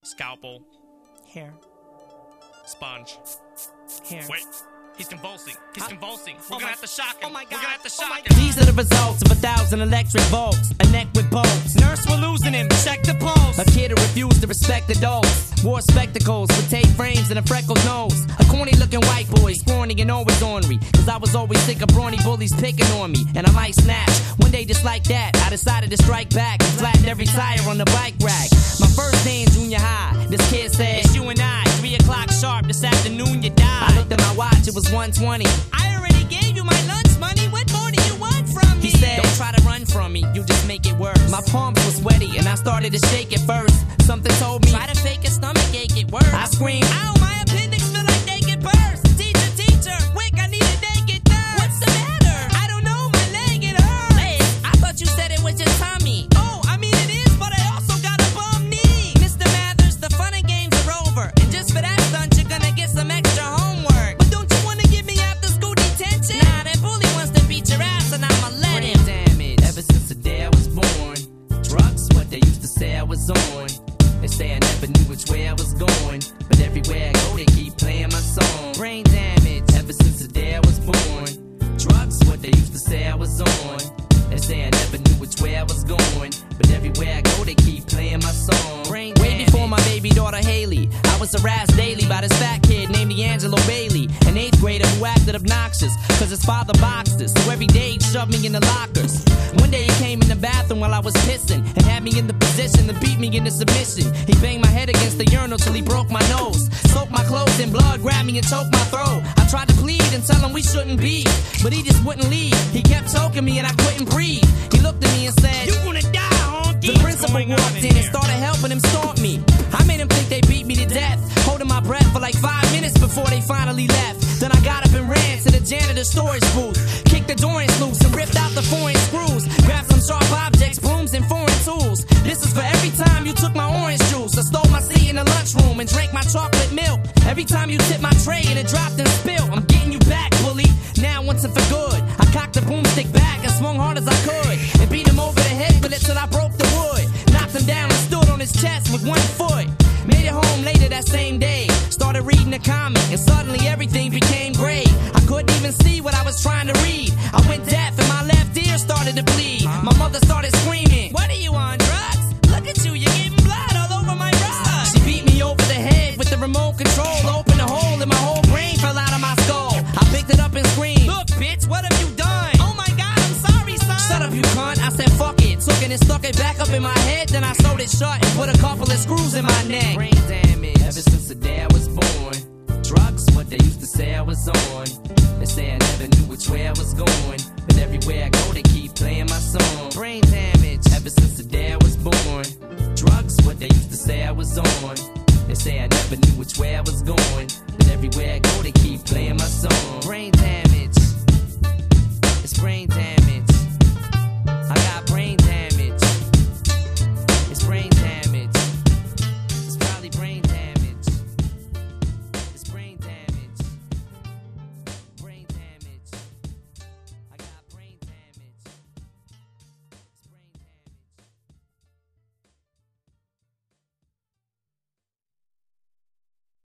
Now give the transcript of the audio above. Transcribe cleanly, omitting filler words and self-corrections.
Scalpel. Hair. Sponge. Hair. Wait. He's convulsing. He's convulsing. We're gonna have to shock him. Oh my God. We're gonna have to shock him. These are the results of 1,000 electric volts. A neck with bolts. Nurse, we're losing him. Check the pulse. A kid who refused to respect adults. Wore spectacles with tape frames and a freckled nose. A corny looking white boy, scrawny and always ornery. Cause I was always sick of brawny bullies picking on me. And I might snatch. One day just like that, I decided to strike back and flattened every tire on the bike rack. My first day in junior high, this kid said, it's you and I, 3 o'clock sharp, this afternoon you die. I looked at my watch, it was 1:20. I already gave you my lunch money, what more do you want from me? He said, don't try to run from me, you just make it worse. My palms were sweaty and I started to shake at first. Something told me, try to fake a stomach ache, it worse. I screamed, ow, my appendix feel like naked burst. Teacher, quick, I need a naked nurse. What's the matter? I don't know, my leg, it hurts. Leg? I thought you said it was your tummy. Oh, I mean it is, but I also got a bum knee. Mr. Mathers, the fun and games are over. And just for that stunt, you're gonna get some extra homework. But don't you wanna give me after school detention? Nah, that bully wants to beat your ass and I'ma let him. Damage. Ever since the day I was born, drugs, what they used to say I was on. They say I never knew which way I was going, but everywhere I go they keep playing my song. Brain damage. Ever since the day I was born, drugs, what they used to say I was on. They say I never knew which way I was going, but everywhere I go they keep playing my song. Brain way before my baby daughter Haley, I was harassed daily by this fat kid named D'Angelo Bailey, an 8th grader who acted obnoxious cause his father boxed us, so every day he'd shove me in the lockers. One day he came in the bathroom while I was pissing and had me in the position to beat me into submission. He banged my head against the urinal till he broke my nose, soaked my clothes in blood, grabbed me and choked my throat. I tried to plead and tell him we shouldn't be, but he just wouldn't leave. He kept choking me and I couldn't breathe. He looked at me and said, you gonna die, honky. The principal walked in and started helping him stomp me. I made him think they beat me to death, holding my breath for like 5 minutes before they finally left. Then I got up and ran to the janitor's storage booth, kicked the door loose and ripped out the foreign screws, grabbed some sharp objects, brooms and foreign tools. This is for every time you took my orange juice, I stole my seat in the lunchroom and drank my chocolate milk. Every time you tipped my tray and it dropped and spilled. I'm getting you back, bully, now once and for good. I cocked the broomstick back and swung hard as I could and beat him over the head with it till I broke the wood. Knocked him down and stood on his chest with 1 foot. Made it home later that same day, started reading a comic and suddenly everything became gray. I couldn't even see what I was trying to read. I went deaf and my left ear started to bleed. My mother started screaming, what are you on, drugs? Look at you, you're getting blood all over my rug. She beat me over the head with the remote control, opened a hole and my whole brain fell out of my skull. I picked it up and screamed, look bitch, what have you done? Oh my God, I'm sorry son. Shut up you cunt, I said fuck it. Took it and stuck it back up in my head, then I sewed it shut and put a couple of screws in my neck. Brain damage. Ever since the day I was born, drugs, what they used to say I was on. They say I never knew which way I was going, but everywhere I go they keep playing my song. Brain damage. Ever since the day I was born, drugs, what they used to say I was on. They say I never knew which way I was going, but everywhere I go they keep playing my song. Brain damage. It's brain damage.